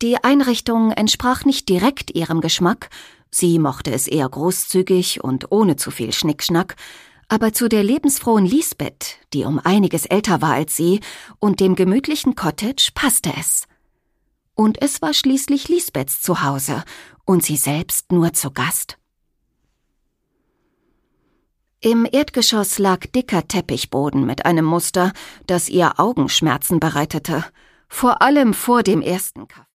Die Einrichtung entsprach nicht direkt ihrem Geschmack, sie mochte es eher großzügig und ohne zu viel Schnickschnack, aber zu der lebensfrohen Lisbeth, die um einiges älter war als sie, und dem gemütlichen Cottage passte es. Und es war schließlich Lisbeths Zuhause und sie selbst nur zu Gast. Im Erdgeschoss lag dicker Teppichboden mit einem Muster, das ihr Augenschmerzen bereitete, vor allem vor dem ersten Kaffee.